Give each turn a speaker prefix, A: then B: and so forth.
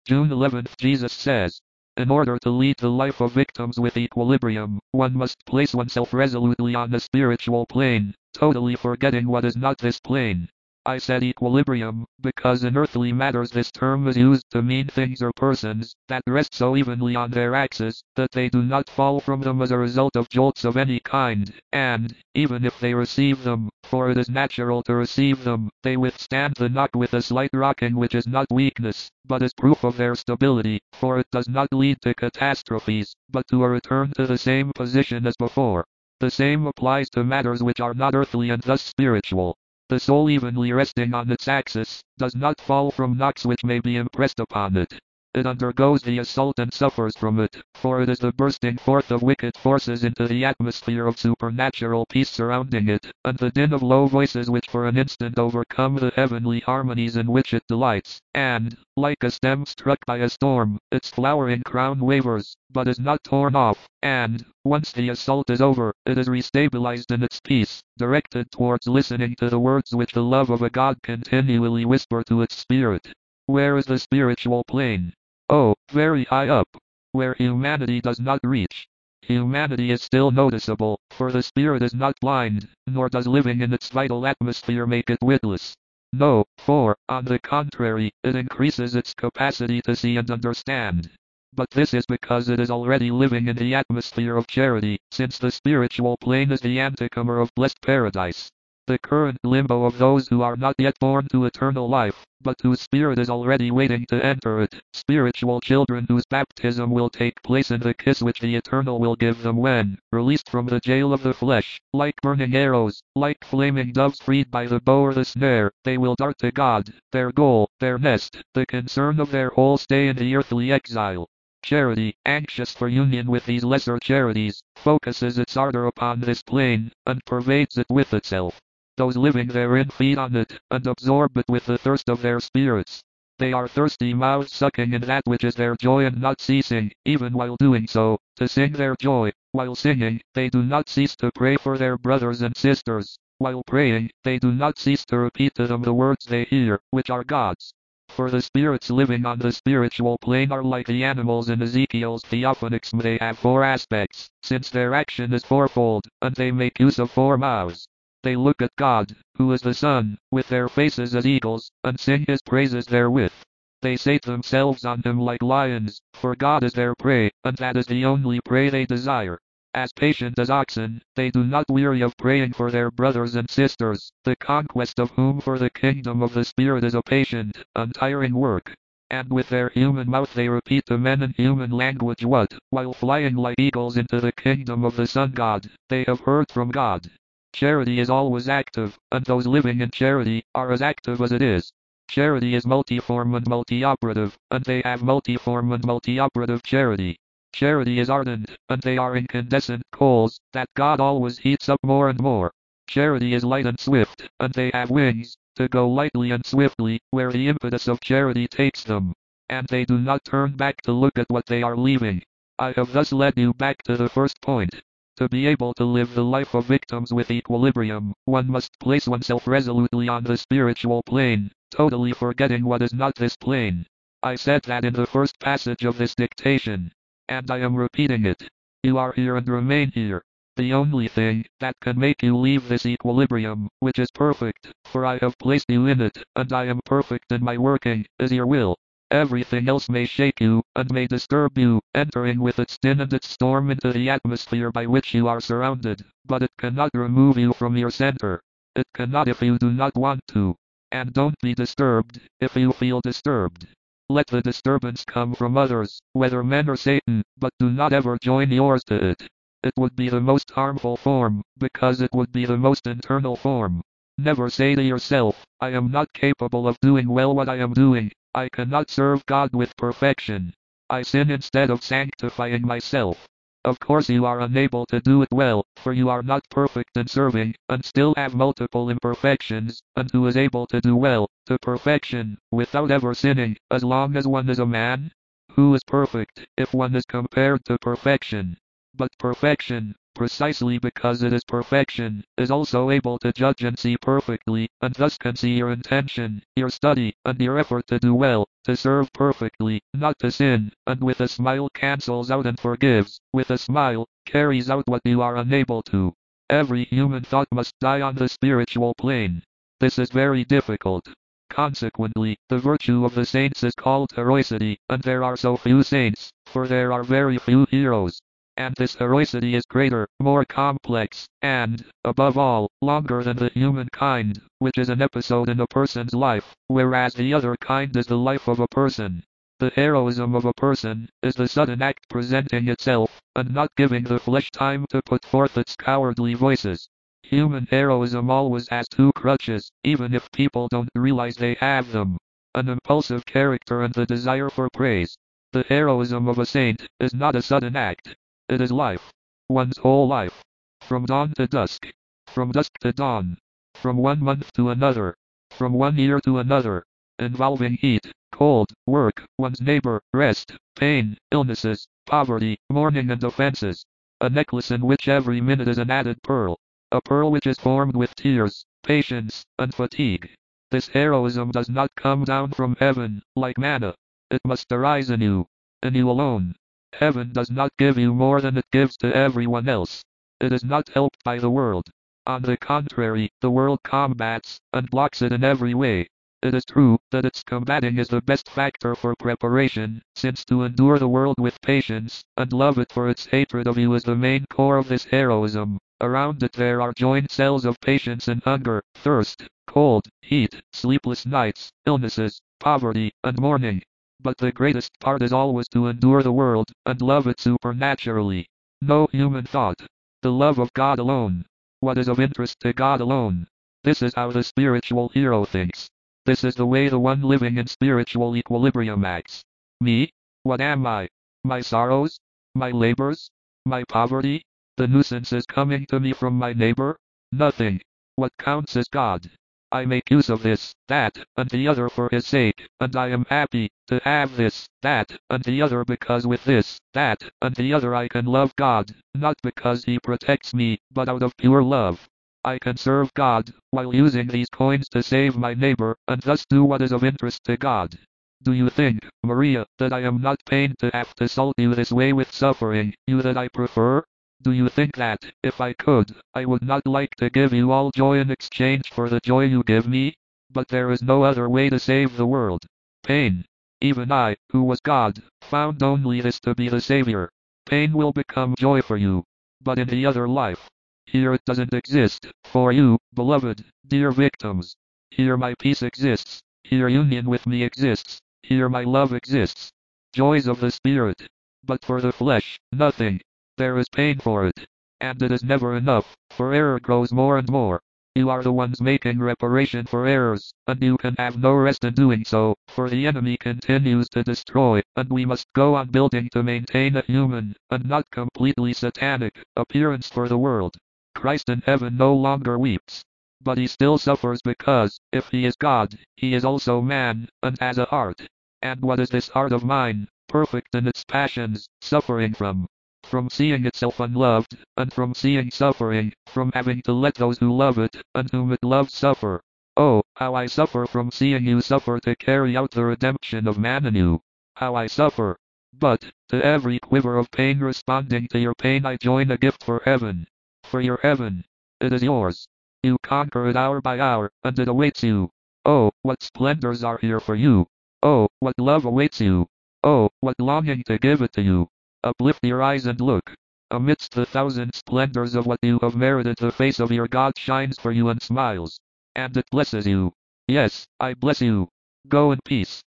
A: June 11th, Jesus says, in order to lead the life of victims with equilibrium, one must place oneself resolutely on the spiritual plane, totally forgetting what is not this plane. I said equilibrium, because in earthly matters this term is used to mean things or persons that rest so evenly on their axis that they do not fall from them as a result of jolts of any kind, and, even if they receive them, for it is natural to receive them, they withstand the knock with a slight rocking which is not weakness, but is proof of their stability, for it does not lead to catastrophes, but to a return to the same position as before. The same applies to matters which are not earthly and thus spiritual. The soul evenly resting on its axis, does not fall from knocks which may be impressed upon it. It undergoes the assault and suffers from it, for it is the bursting forth of wicked forces into the atmosphere of supernatural peace surrounding it, and the din of low voices which for an instant overcome the heavenly harmonies in which it delights, and, like a stem struck by a storm, its flowering crown wavers, but is not torn off, and, once the assault is over, it is restabilized in its peace, directed towards listening to the words which the love of a God continually whisper to its spirit. Where is the spiritual plane? Oh, very high up, where humanity does not reach. Humanity is still noticeable, for the spirit is not blind, nor does living in its vital atmosphere make it witless. No, for, on the contrary, it increases its capacity to see and understand. But this is because it is already living in the atmosphere of charity, since the spiritual plane is the antecomer of blessed paradise. The current limbo of those who are not yet born to eternal life, but whose spirit is already waiting to enter it, spiritual children whose baptism will take place in the kiss which the Eternal will give them when, released from the jail of the flesh, like burning arrows, like flaming doves freed by the bow or the snare, they will dart to God, their goal, their nest, the concern of their whole stay in the earthly exile. Charity, anxious for union with these lesser charities, focuses its ardor upon this plane, and pervades it with itself. Those living therein feed on it, and absorb it with the thirst of their spirits. They are thirsty mouths sucking in that which is their joy and not ceasing, even while doing so, to sing their joy. While singing, they do not cease to pray for their brothers and sisters. While praying, they do not cease to repeat to them the words they hear, which are God's. For the spirits living on the spiritual plane are like the animals in Ezekiel's theophanics. They have four aspects, since their action is fourfold, and they make use of four mouths. They look at God, who is the sun, with their faces as eagles, and sing his praises therewith. They sate themselves on him like lions, for God is their prey, and that is the only prey they desire. As patient as oxen, they do not weary of praying for their brothers and sisters, the conquest of whom for the kingdom of the Spirit is a patient, untiring work. And with their human mouth they repeat to men in human language what, while flying like eagles into the kingdom of the sun God, they have heard from God. Charity is always active, and those living in charity are as active as it is. Charity is multiform and multi-operative, and they have multiform and multi-operative charity. Charity is ardent, and they are incandescent coals that God always heats up more and more. Charity is light and swift, and they have wings to go lightly and swiftly where the impetus of charity takes them. And they do not turn back to look at what they are leaving. I have thus led you back to the first point. To be able to live the life of victims with equilibrium, one must place oneself resolutely on the spiritual plane, totally forgetting what is not this plane. I said that in the first passage of this dictation, and I am repeating it. You are here and remain here. The only thing that can make you leave this equilibrium, which is perfect, for I have placed you in it, and I am perfect in my working, is your will. Everything else may shake you, and may disturb you, entering with its din and its storm into the atmosphere by which you are surrounded, but it cannot remove you from your center. It cannot if you do not want to. And don't be disturbed, if you feel disturbed. Let the disturbance come from others, whether men or Satan, but do not ever join yours to it. It would be the most harmful form, because it would be the most internal form. Never say to yourself, I am not capable of doing well what I am doing. I cannot serve God with perfection. I sin instead of sanctifying myself. Of course you are unable to do it well, for you are not perfect in serving, and still have multiple imperfections, and who is able to do well, to perfection, without ever sinning, as long as one is a man? Who is perfect, if one is compared to perfection? But perfection, precisely because it is perfection, is also able to judge and see perfectly, and thus can see your intention, your study, and your effort to do well, to serve perfectly, not to sin, and with a smile cancels out and forgives, with a smile, carries out what you are unable to. Every human thought must die on the spiritual plane. This is very difficult. Consequently, the virtue of the saints is called heroicity, and there are so few saints, for there are very few heroes. And this heroicity is greater, more complex, and, above all, longer than the human kind, which is an episode in a person's life, whereas the other kind is the life of a person. The heroism of a person is the sudden act presenting itself, and not giving the flesh time to put forth its cowardly voices. Human heroism always has two crutches, even if people don't realize they have them. An impulsive character and the desire for praise. The heroism of a saint is not a sudden act. It is life. One's whole life. From dawn to dusk. From dusk to dawn. From 1 month to another. From 1 year to another. Involving heat, cold, work, one's neighbor, rest, pain, illnesses, poverty, mourning and offenses. A necklace in which every minute is an added pearl. A pearl which is formed with tears, patience, and fatigue. This heroism does not come down from heaven, like manna. It must arise in you alone. Heaven does not give you more than it gives to everyone else. It is not helped by the world. On the contrary, the world combats, and blocks it in every way. It is true that its combating is the best factor for preparation, since to endure the world with patience, and love it for its hatred of you is the main core of this heroism. Around it there are joined cells of patience and hunger, thirst, cold, heat, sleepless nights, illnesses, poverty, and mourning. But the greatest part is always to endure the world, and love it supernaturally. No human thought. The love of God alone. What is of interest to God alone. This is how the spiritual hero thinks. This is the way the one living in spiritual equilibrium acts. Me? What am I? My sorrows? My labors? My poverty? The nuisances coming to me from my neighbor? Nothing. What counts is God. I make use of this, that, and the other for his sake, and I am happy to have this, that, and the other because with this, that, and the other I can love God, not because he protects me, but out of pure love. I can serve God, while using these coins to save my neighbor, and thus do what is of interest to God. Do you think, Maria, that I am not pained to have to salt you this way with suffering, you that I prefer? Do you think that, if I could, I would not like to give you all joy in exchange for the joy you give me? But there is no other way to save the world. Pain. Even I, who was God, found only this to be the Savior. Pain will become joy for you. But in the other life, here it doesn't exist, for you, beloved, dear victims. Here my peace exists, here union with me exists, here my love exists. Joys of the Spirit. But for the flesh, nothing. There is pain for it. And it is never enough, for error grows more and more. You are the ones making reparation for errors, and you can have no rest in doing so, for the enemy continues to destroy, and we must go on building to maintain a human, and not completely satanic, appearance for the world. Christ in heaven no longer weeps. But he still suffers because, if he is God, he is also man, and has a heart. And what is this heart of mine, perfect in its passions, suffering from? From seeing itself unloved, and from seeing suffering, from having to let those who love it, and whom it loves suffer. Oh, how I suffer from seeing you suffer to carry out the redemption of man in you. How I suffer. But, to every quiver of pain responding to your pain I join a gift for heaven. For your heaven. It is yours. You conquer it hour by hour, and it awaits you. Oh, what splendors are here for you. Oh, what love awaits you. Oh, what longing to give it to you. Uplift your eyes and look. Amidst the thousand splendors of what you have merited, the face of your God shines for you and smiles. And it blesses you. Yes, I bless you. Go in peace.